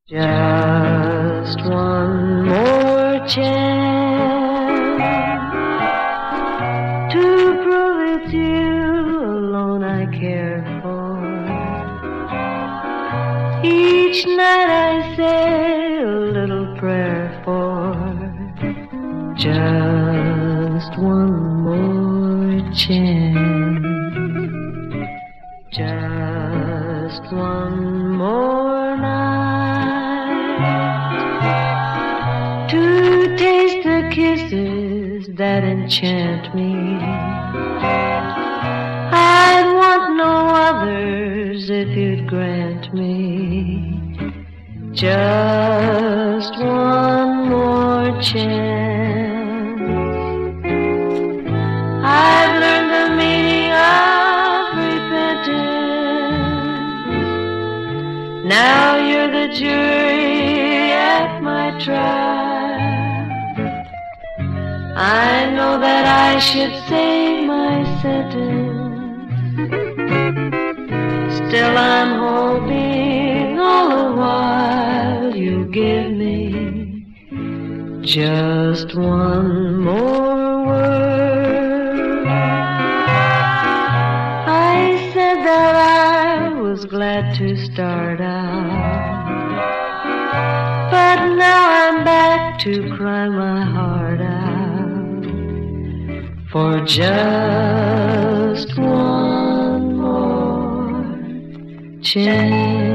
Just one more chance to prove it's you alone I care for. Each night I say a little prayer for just one more chance. Just one more night to taste the kisses that enchant me. I'd want no others if you'd grant me just one more chance. I've learned the meaning of repentance. Now you're the jury at my trial. I know that I should say my sentence. Still I'm hoping all the while you give me just one more word. I said that I was glad to start out, but now I'm back to cry my heart out for just one more chance.